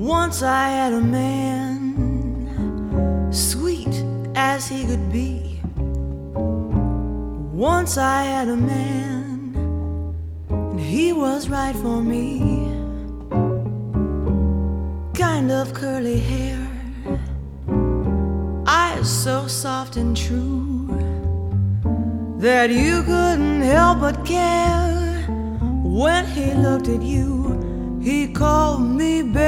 Once I had a man, sweet as he could be. Once I had a man, and he was right for me. Kind of curly hair, eyes so soft and true that you couldn't help but care. When he looked at you, he called me baby.